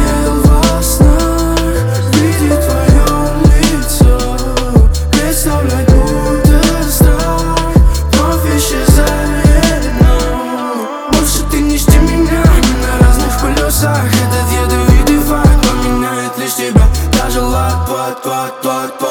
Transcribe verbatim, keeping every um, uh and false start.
видел во снах, видеть твое лицо, представлять будто страх вновь исчезает, но больше ты не жди меня, мы на разных колесах. Этот ядовитый факт поменяет лишь тебя. Даже лад, твой, твой, твой, твой